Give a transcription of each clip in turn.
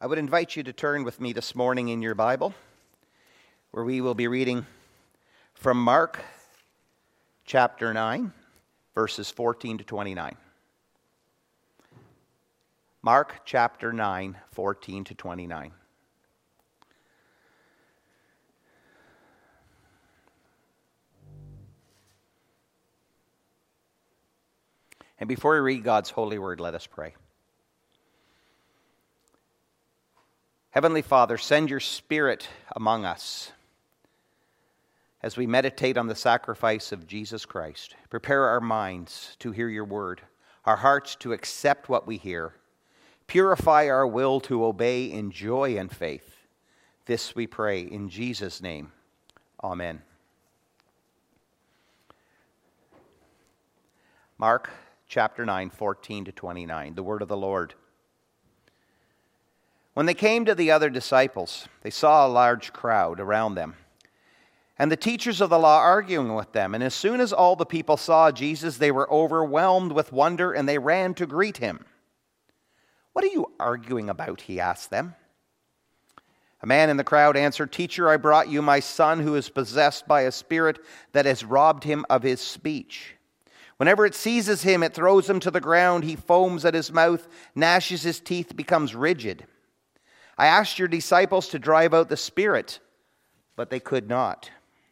I would invite you to turn with me this morning in your Bible, where we will be reading from Mark chapter 9, verses 14 to 29. Mark chapter 9, 14 to 29. And before we read God's holy word, let us pray. Heavenly Father, send your Spirit among us as we meditate on the sacrifice of Jesus Christ. Prepare our minds to hear your word, our hearts to accept what we hear. Purify our will to obey in joy and faith. This we pray in Jesus' name. Amen. Mark chapter 9, 14 to 29, the word of the Lord. When they came to the other disciples, they saw a large crowd around them, and the teachers of the law arguing with them. And as soon as all the people saw Jesus, they were overwhelmed with wonder, and they ran to greet him. "What are you arguing about?" he asked them. A man in the crowd answered, "Teacher, I brought you my son who is possessed by a spirit that has robbed him of his speech. Whenever it seizes him, it throws him to the ground. He foams at his mouth, gnashes his teeth, becomes rigid. I asked your disciples to drive out the spirit, but they could not."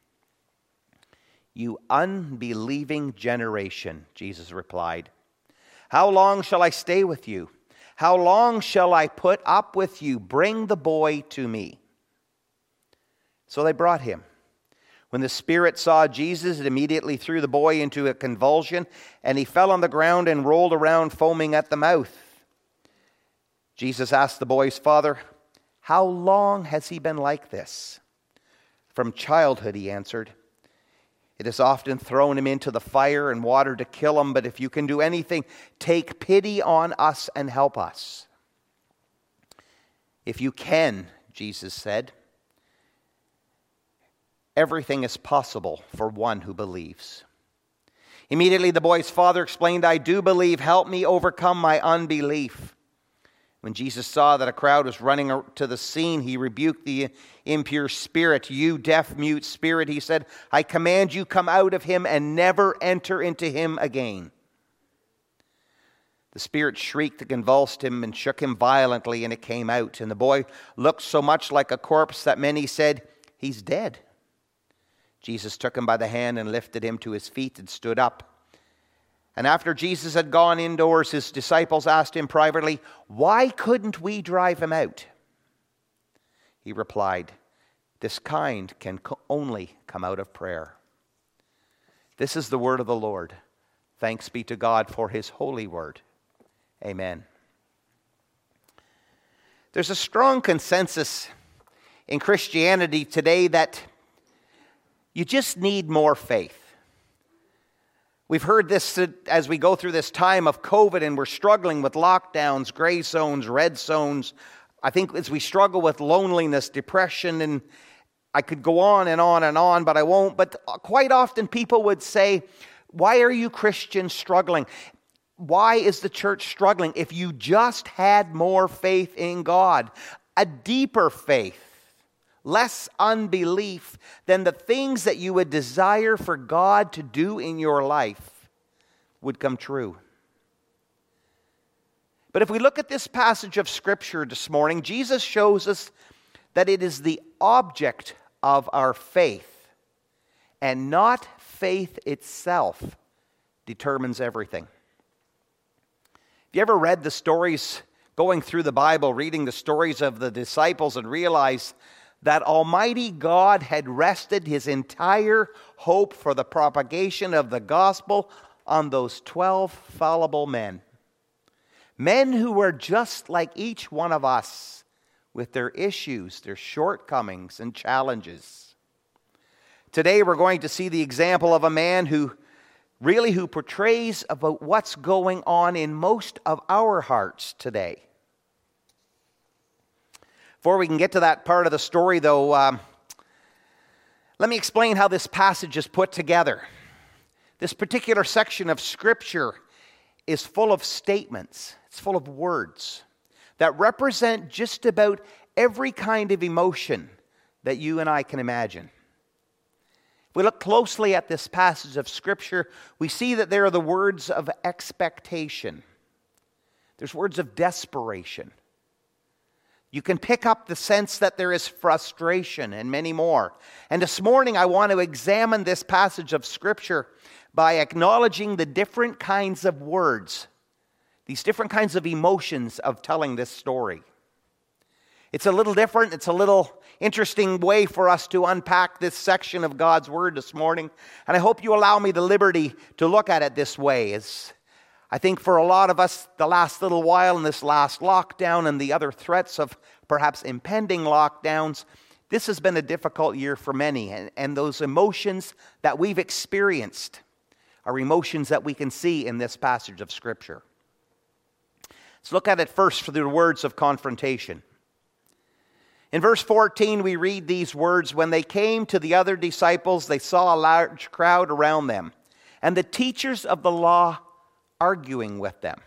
"You unbelieving generation," Jesus replied, "how long shall I stay with you? How long shall I put up with you? Bring the boy to me." So they brought him. When the spirit saw Jesus, it immediately threw the boy into a convulsion, and he fell on the ground and rolled around, foaming at the mouth. Jesus asked the boy's father, "How long has he been like this?" "From childhood," he answered. "It has often thrown him into the fire and water to kill him, but if you can do anything, take pity on us and help us." "If you can," Jesus said, "everything is possible for one who believes." Immediately the boy's father explained, "I do believe. Help me overcome my unbelief." When Jesus saw that a crowd was running to the scene, he rebuked the impure spirit. "You deaf, mute spirit," he said, "I command you, come out of him and never enter into him again." The spirit shrieked and convulsed him and shook him violently, and it came out. And the boy looked so much like a corpse that many said, "He's dead." Jesus took him by the hand and lifted him to his feet and stood up. And after Jesus had gone indoors, his disciples asked him privately, "Why couldn't we drive him out?" He replied, "This kind can only come out of prayer." This is the word of the Lord. Thanks be to God for his holy word. Amen. There's a strong consensus in Christianity today that you just need more faith. We've heard this as we go through this time of COVID, and we're struggling with lockdowns, gray zones, red zones. I think as we struggle with loneliness, depression, and I could go on and on and on, but I won't. But quite often people would say, "Why are you Christians struggling? Why is the church struggling? If you just had more faith in God, a deeper faith, less unbelief, then the things that you would desire for God to do in your life would come true." But if we look at this passage of Scripture this morning, Jesus shows us that it is the object of our faith and not faith itself determines everything. Have you ever read the stories, going through the Bible, reading the stories of the disciples and realized that Almighty God had rested his entire hope for the propagation of the gospel on those 12 fallible men? Men who were just like each one of us, with their issues, their shortcomings, and challenges. Today we're going to see the example of a man who portrays about what's going on in most of our hearts today. Before we can get to that part of the story, though, let me explain how this passage is put together. This particular section of Scripture is full of statements. It's full of words. that represent just about every kind of emotion that you and I can imagine. If we look closely at this passage of Scripture, we see that there are the words of expectation. There's words of desperation. You can pick up the sense that there is frustration and many more. And this morning I want to examine this passage of Scripture by acknowledging the different kinds of words, these different kinds of emotions of telling this story. It's a little different. It's a little interesting way for us to unpack this section of God's Word this morning. And I hope you allow me the liberty to look at it this way. As I think for a lot of us, the last little while in this last lockdown and the other threats of perhaps impending lockdowns, this has been a difficult year for many. And those emotions that we've experienced are emotions that we can see in this passage of Scripture. Let's look at it first through the words of confrontation. In verse 14, we read these words, "When they came to the other disciples, they saw a large crowd around them, and the teachers of the law arguing with them."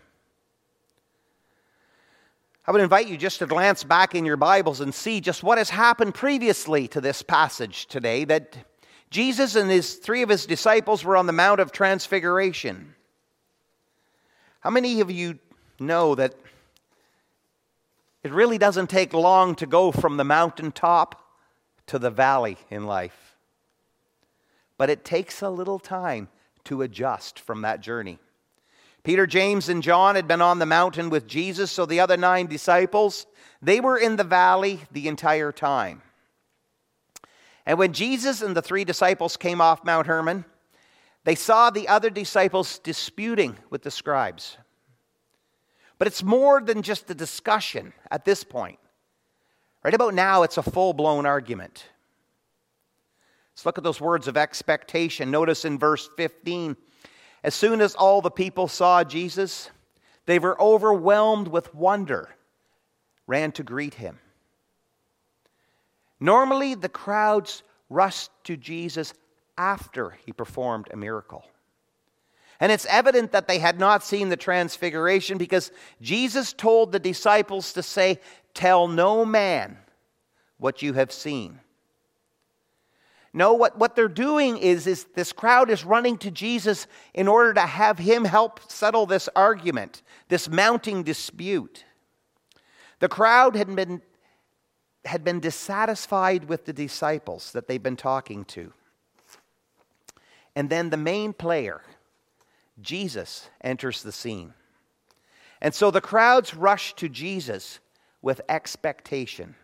I would invite you just to glance back in your Bibles and see just what has happened previously to this passage today, that Jesus and three of his disciples were on the Mount of Transfiguration. How many of you know that it really doesn't take long to go from the mountaintop to the valley in life? But it takes a little time to adjust from that journey. Peter, James, and John had been on the mountain with Jesus, so the other 9 disciples, they were in the valley the entire time. And when Jesus and the 3 disciples came off Mount Hermon, they saw the other disciples disputing with the scribes. But it's more than just a discussion at this point. Right about now, it's a full-blown argument. Let's look at those words of expectation. Notice in verse 15, "As soon as all the people saw Jesus, they were overwhelmed with wonder, ran to greet him." Normally, the crowds rushed to Jesus after he performed a miracle. And it's evident that they had not seen the transfiguration because Jesus told the disciples to say, "Tell no man what you have seen." No, what they're doing is this crowd is running to Jesus in order to have him help settle this argument, this mounting dispute. The crowd had been dissatisfied with the disciples that they've been talking to. And then the main player, Jesus, enters the scene. And so the crowds rush to Jesus with expectation.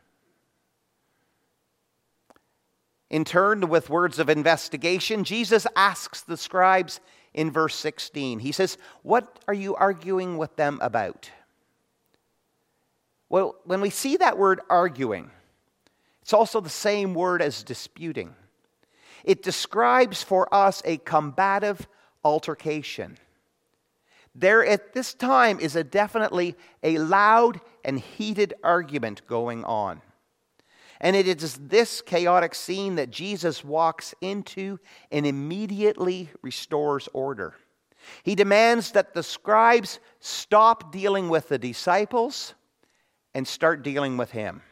In turn, with words of investigation, Jesus asks the scribes in verse 16. He says, "What are you arguing with them about?" Well, when we see that word arguing, it's also the same word as disputing. It describes for us a combative altercation. There at this time is definitely a loud and heated argument going on. And it is this chaotic scene that Jesus walks into and immediately restores order. He demands that the scribes stop dealing with the disciples and start dealing with him.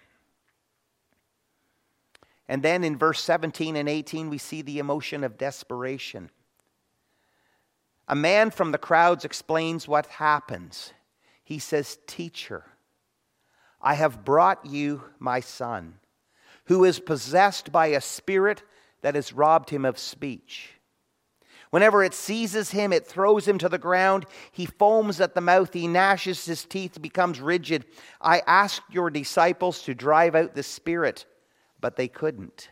And then in verse 17 and 18, we see the emotion of desperation. A man from the crowds explains what happens. He says, "Teacher, I have brought you my son, who is possessed by a spirit that has robbed him of speech. Whenever it seizes him, it throws him to the ground. He foams at the mouth. He gnashes his teeth, becomes rigid. I asked your disciples to drive out the spirit, but they couldn't."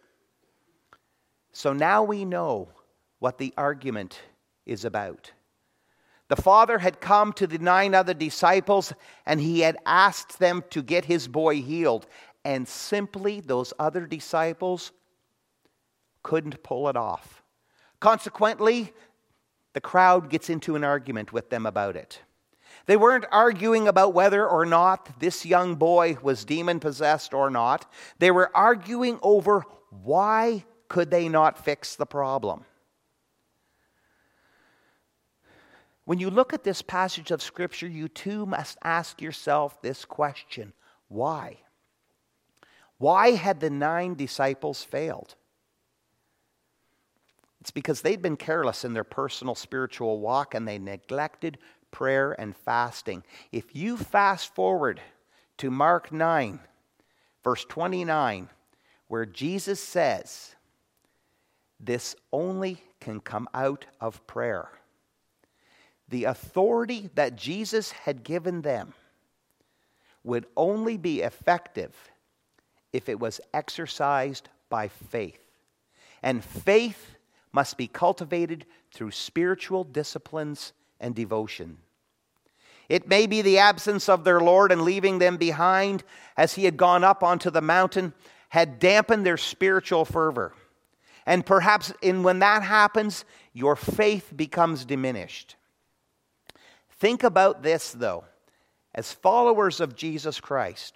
So now we know what the argument is about. The father had come to the 9 other disciples, and he had asked them to get his boy healed. And simply, those other disciples couldn't pull it off. Consequently, the crowd gets into an argument with them about it. They weren't arguing about whether or not this young boy was demon-possessed or not. They were arguing over why could they not fix the problem. When you look at this passage of Scripture, you too must ask yourself this question: why? Why had the 9 disciples failed? It's because they'd been careless in their personal spiritual walk and they neglected prayer and fasting. If you fast forward to Mark 9, verse 29, where Jesus says, this only can come out of prayer. The authority that Jesus had given them would only be effective if it was exercised by faith. And faith must be cultivated through spiritual disciplines and devotion. It may be the absence of their Lord and leaving them behind as he had gone up onto the mountain had dampened their spiritual fervor. And perhaps when that happens, your faith becomes diminished. Think about this, though. As followers of Jesus Christ,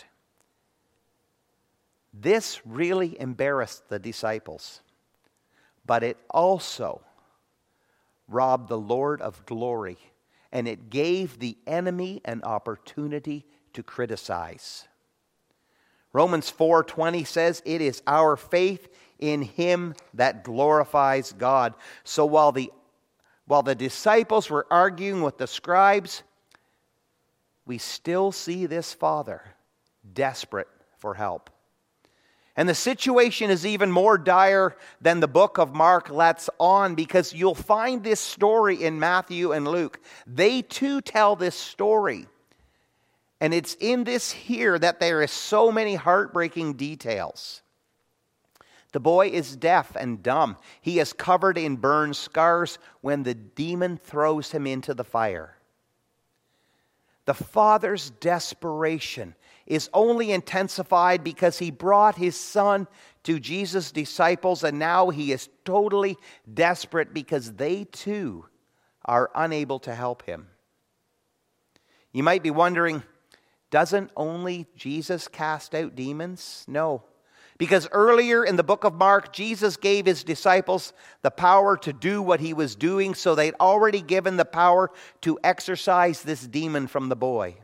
this really embarrassed the disciples, but it also robbed the Lord of glory, and it gave the enemy an opportunity to criticize. Romans 4:20 says, "It is our faith in him that glorifies God." So while the disciples were arguing with the scribes, we still see this father desperate for help. And the situation is even more dire than the book of Mark lets on, because you'll find this story in Matthew and Luke. They too tell this story. And it's in this here that there is so many heartbreaking details. The boy is deaf and dumb. He is covered in burn scars when the demon throws him into the fire. The father's desperation is only intensified because he brought his son to Jesus' disciples, and now he is totally desperate because they too are unable to help him. You might be wondering, doesn't only Jesus cast out demons? No. Because earlier in the book of Mark, Jesus gave his disciples the power to do what he was doing, so they'd already given the power to exorcise this demon from the boy.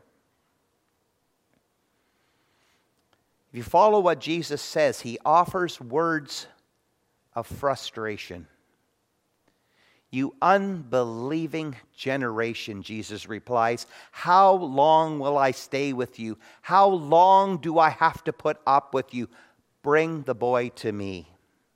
If you follow what Jesus says, he offers words of frustration. "You unbelieving generation," Jesus replies, "how long will I stay with you? How long do I have to put up with you? Bring the boy to me."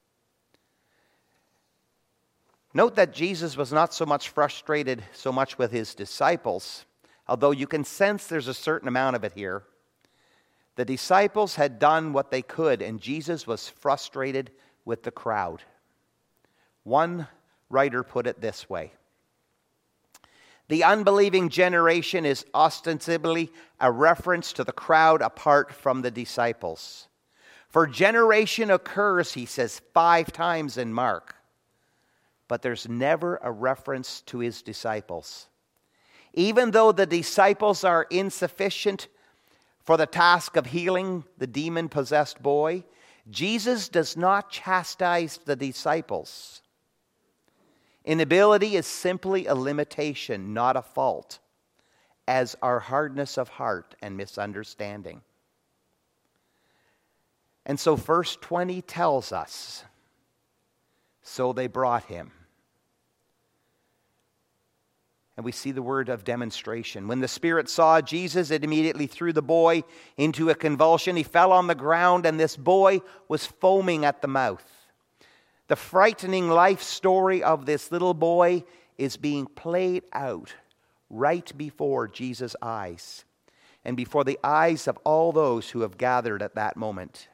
Note that Jesus was not so much frustrated so much with his disciples, although you can sense there's a certain amount of it here. The disciples had done what they could, and Jesus was frustrated with the crowd. One writer put it this way: the unbelieving generation is ostensibly a reference to the crowd apart from the disciples. For generation occurs, he says, 5 times in Mark, but there's never a reference to his disciples. Even though the disciples are insufficient for the task of healing the demon-possessed boy, Jesus does not chastise the disciples. Inability is simply a limitation, not a fault, as are hardness of heart and misunderstanding. And so verse 20 tells us, so they brought him. And we see the word of demonstration. When the spirit saw Jesus, it immediately threw the boy into a convulsion. He fell on the ground, and this boy was foaming at the mouth. The frightening life story of this little boy is being played out right before Jesus' eyes and before the eyes of all those who have gathered at that moment.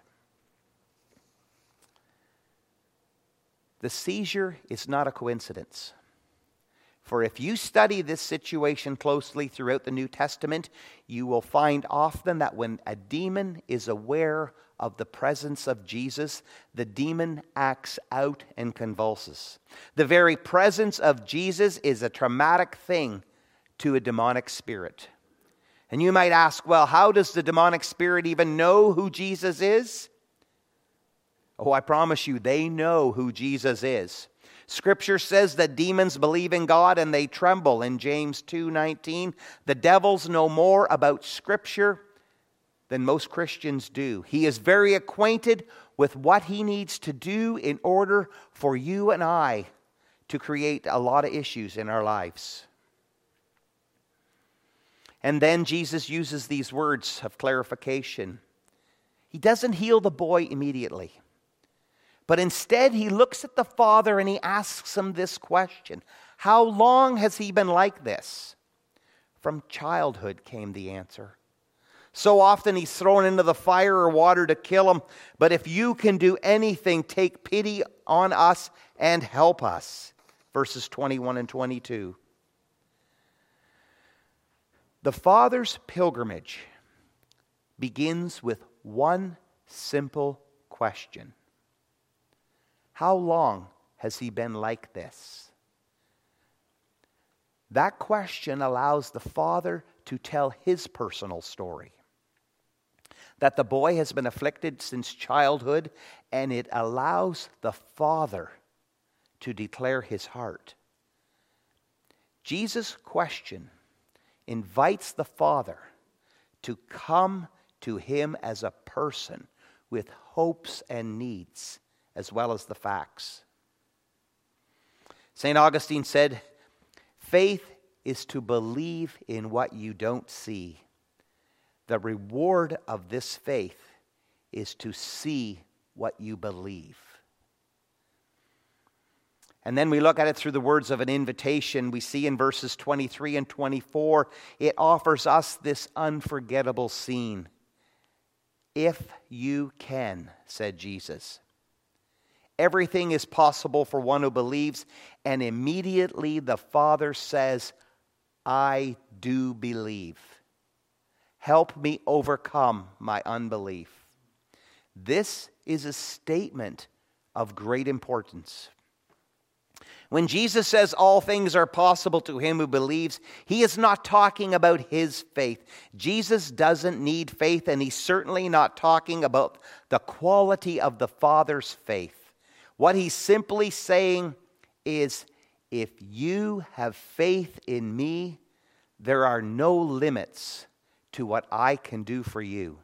The seizure is not a coincidence. For if you study this situation closely throughout the New Testament, you will find often that when a demon is aware of the presence of Jesus, the demon acts out and convulses. The very presence of Jesus is a traumatic thing to a demonic spirit. And you might ask, well, how does the demonic spirit even know who Jesus is? Oh, I promise you, they know who Jesus is. Scripture says that demons believe in God and they tremble in James 2:19. The devils know more about Scripture than most Christians do. He is very acquainted with what he needs to do in order for you and I to create a lot of issues in our lives. And then Jesus uses these words of clarification. He doesn't heal the boy immediately. But instead, he looks at the father and he asks him this question. How long has he been like this? From childhood came the answer. So often he's thrown into the fire or water to kill him. But if you can do anything, take pity on us and help us. Verses 21 and 22. The father's pilgrimage begins with one simple question. How long has he been like this? That question allows the father to tell his personal story. That the boy has been afflicted since childhood, and it allows the father to declare his heart. Jesus' question invites the father to come to him as a person with hopes and needs, as well as the facts. St. Augustine said, faith is to believe in what you don't see. The reward of this faith is to see what you believe. And then we look at it through the words of an invitation. We see in verses 23 and 24, it offers us this unforgettable scene. If you can, said Jesus. Everything is possible for one who believes, and immediately the Father says, I do believe. Help me overcome my unbelief. This is a statement of great importance. When Jesus says all things are possible to him who believes, he is not talking about his faith. Jesus doesn't need faith, and he's certainly not talking about the quality of the Father's faith. What he's simply saying is, if you have faith in me, there are no limits to what I can do for you.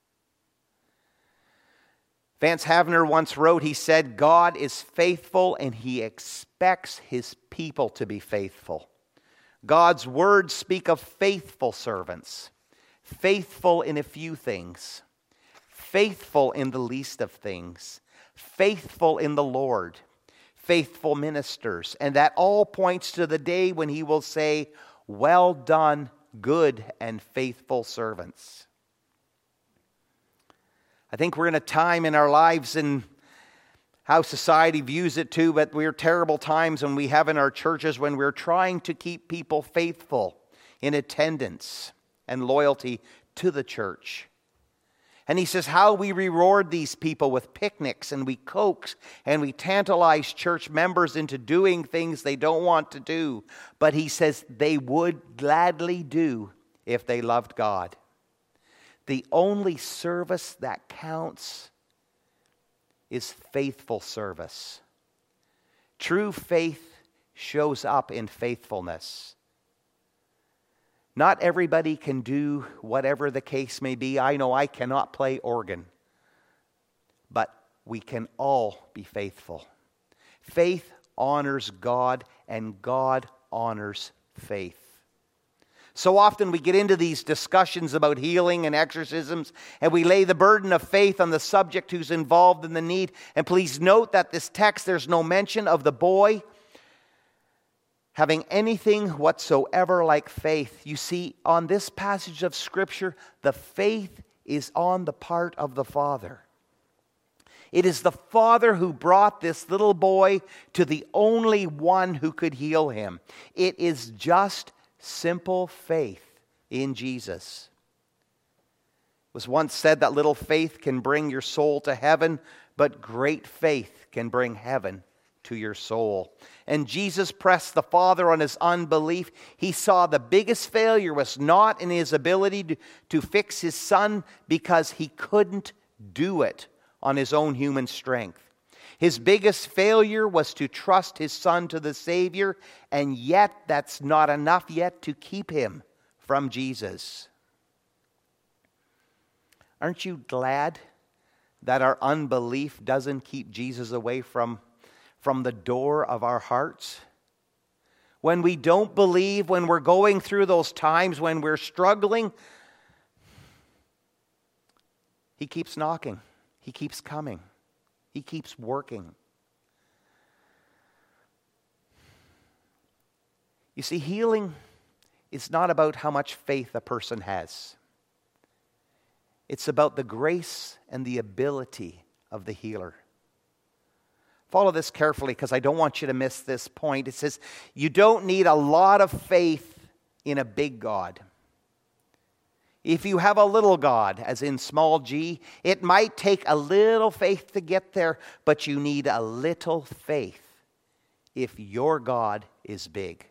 Vance Havner once wrote, he said, God is faithful and he expects his people to be faithful. God's words speak of faithful servants, faithful in a few things, faithful in the least of things, faithful in the Lord, faithful ministers. And that all points to the day when he will say, well done, good and faithful servants. I think we're in a time in our lives, and how society views it too, but we're terrible times when we have in our churches when we're trying to keep people faithful in attendance and loyalty to the church. And he says how we reward these people with picnics, and we coax and we tantalize church members into doing things they don't want to do. But he says they would gladly do if they loved God. The only service that counts is faithful service. True faith shows up in faithfulness. Not everybody can do whatever the case may be. I know I cannot play organ, but we can all be faithful. Faith honors God, and God honors faith. So often we get into these discussions about healing and exorcisms, and we lay the burden of faith on the subject who's involved in the need. And please note that this text, there's no mention of the boy having anything whatsoever like faith. You see, on this passage of Scripture, the faith is on the part of the Father. It is the Father who brought this little boy to the only one who could heal him. It is just simple faith in Jesus. It was once said that little faith can bring your soul to heaven, but great faith can bring heaven to your soul. And Jesus pressed the Father on his unbelief. He saw the biggest failure was not in his ability to fix his son, because he couldn't do it on his own human strength. His biggest failure was to trust his son to the Savior, and yet that's not enough yet to keep him from Jesus. Aren't you glad that our unbelief doesn't keep Jesus away from the door of our hearts? When we don't believe, when we're going through those times, when we're struggling, he keeps knocking. He keeps coming. He keeps working. You see, healing is not about how much faith a person has. It's about the grace and the ability of the healer. Follow this carefully because I don't want you to miss this point. It says, you don't need a lot of faith in a big God. If you have a little God, as in small g, it might take a little faith to get there, but you need a little faith if your God is big.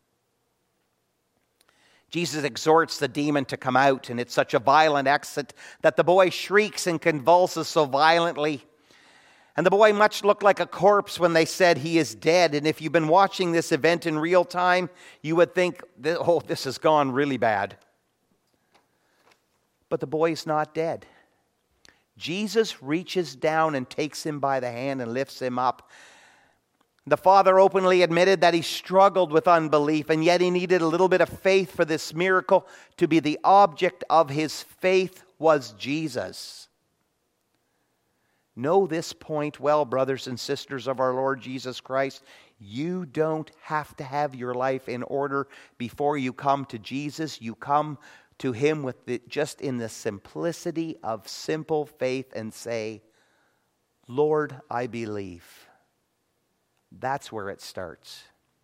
Jesus exhorts the demon to come out, and it's such a violent exit that the boy shrieks and convulses so violently. And the boy much looked like a corpse when they said he is dead. And if you've been watching this event in real time, you would think, oh, this has gone really bad. But the boy's not dead. Jesus reaches down and takes him by the hand and lifts him up. The father openly admitted that he struggled with unbelief, and yet he needed a little bit of faith for this miracle to be the object of his faith was Jesus. Know this point well, brothers and sisters of our Lord Jesus Christ. You don't have to have your life in order before you come to Jesus. You come to him with just in the simplicity of simple faith and say, Lord, I believe. That's where it starts.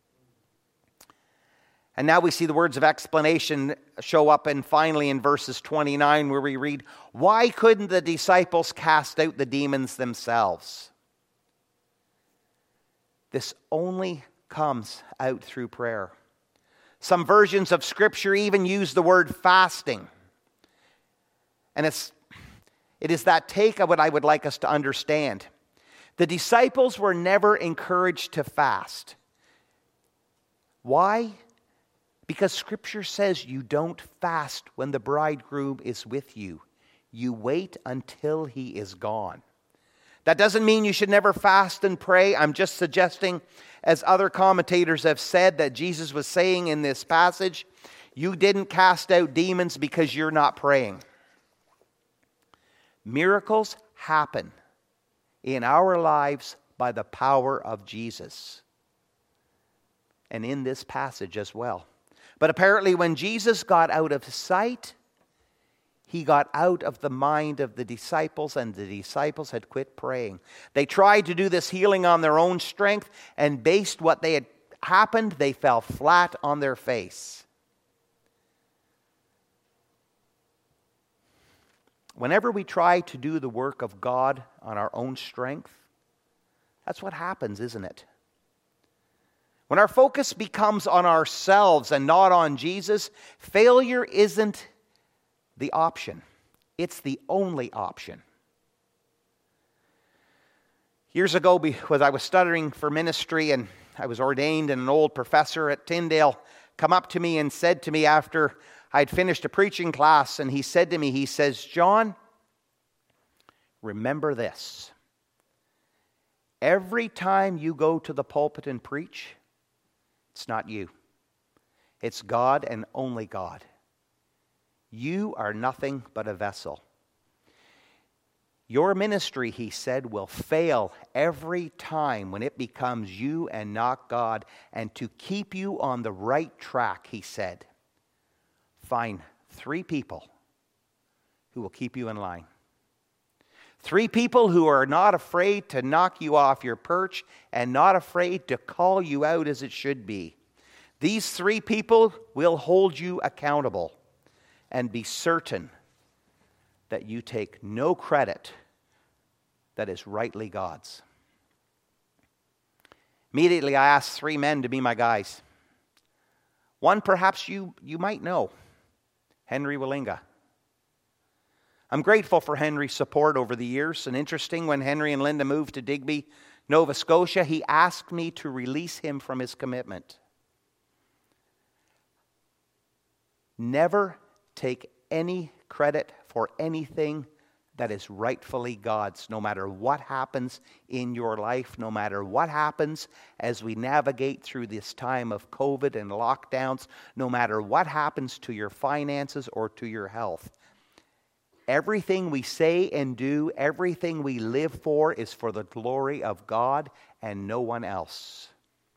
And now we see the words of explanation show up, and finally in verses 29 where we read, why couldn't the disciples cast out the demons themselves? This only comes out through prayer. Some versions of Scripture even use the word fasting. And it is that take of what I would like us to understand. The disciples were never encouraged to fast. Why? Because Scripture says you don't fast when the bridegroom is with you. You wait until he is gone. That doesn't mean you should never fast and pray. I'm just suggesting, as other commentators have said, that Jesus was saying in this passage, you didn't cast out demons because you're not praying. Miracles happen in our lives by the power of Jesus. And in this passage as well. But apparently when Jesus got out of sight, he got out of the mind of the disciples, and the disciples had quit praying. They tried to do this healing on their own strength, and based what they had happened, they fell flat on their face. Whenever we try to do the work of God on our own strength, that's what happens, isn't it? When our focus becomes on ourselves and not on Jesus, failure isn't the option. It's the only option. Years ago, when I was studying for ministry and I was ordained, and an old professor at Tyndale come up to me and said to me after I'd finished a preaching class, and he said to me, he says, John, remember this. Every time you go to the pulpit and preach, it's not you. It's God and only God. You are nothing but a vessel. Your ministry, he said, will fail every time when it becomes you and not God. And to keep you on the right track, he said, find 3 people who will keep you in line. 3 people who are not afraid to knock you off your perch and not afraid to call you out as it should be. These 3 people will hold you accountable, and be certain that you take no credit that is rightly God's. Immediately I asked 3 men to be my guys. One perhaps you might know, Henry Willinga. I'm grateful for Henry's support over the years. And interesting, when Henry and Linda moved to Digby, Nova Scotia, he asked me to release him from his commitment. Never take any credit for anything that is rightfully God's, no matter what happens in your life, no matter what happens as we navigate through this time of COVID and lockdowns, no matter what happens to your finances or to your health. Everything we say and do, everything we live for is for the glory of God and no one else.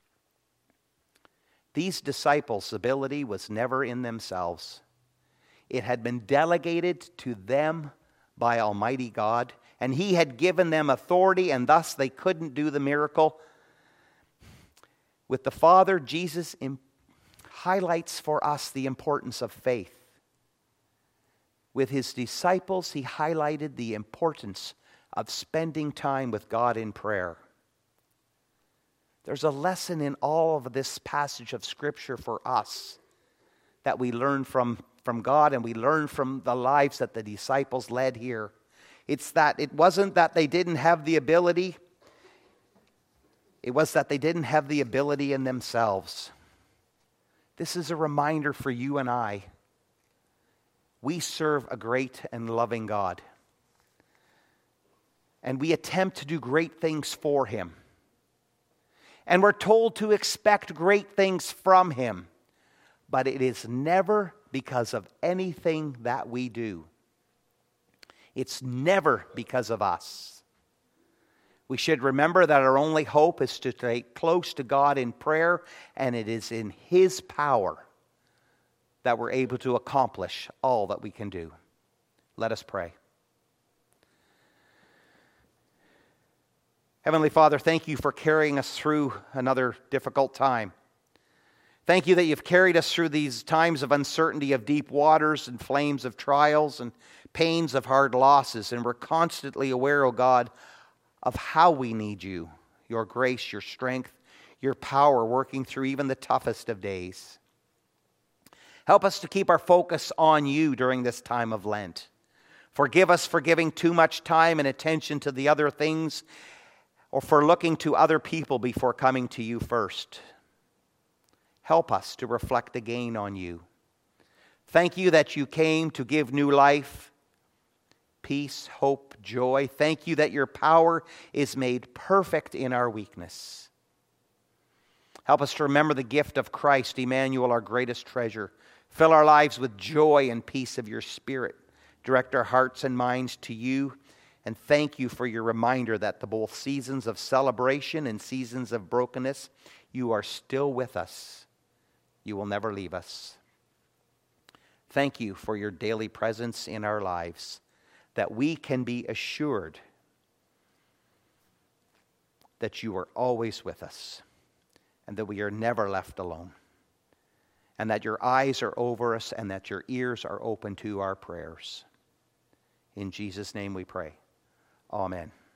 These disciples' ability was never in themselves. It had been delegated to them by Almighty God, and He had given them authority, and thus they couldn't do the miracle. With the Father, Jesus highlights for us the importance of faith. With His disciples, He highlighted the importance of spending time with God in prayer. There's a lesson in all of this passage of Scripture for us that we learn from God, and we learn from the lives that the disciples led here. It's that it wasn't that they didn't have the ability. It was that they didn't have the ability in themselves. This is a reminder for you and I. We serve a great and loving God. And we attempt to do great things for Him. And we're told to expect great things from Him. But it is never because of anything that we do. It's never because of us. We should remember that our only hope is to stay close to God in prayer, and it is in His power that we're able to accomplish all that we can do. Let us pray. Heavenly Father, thank You for carrying us through another difficult time. Thank You that You've carried us through these times of uncertainty, of deep waters and flames of trials and pains of hard losses. And we're constantly aware, O God, of how we need You, Your grace, Your strength, Your power working through even the toughest of days. Help us to keep our focus on You during this time of Lent. Forgive us for giving too much time and attention to the other things, or for looking to other people before coming to You first. Help us to reflect again on You. Thank You that You came to give new life, peace, hope, joy. Thank You that Your power is made perfect in our weakness. Help us to remember the gift of Christ, Emmanuel, our greatest treasure. Fill our lives with joy and peace of Your Spirit. Direct our hearts and minds to You. And thank You for Your reminder that the both seasons of celebration and seasons of brokenness, You are still with us. You will never leave us. Thank You for Your daily presence in our lives, that we can be assured that You are always with us, and that we are never left alone, and that Your eyes are over us, and that Your ears are open to our prayers. In Jesus' name we pray. Amen.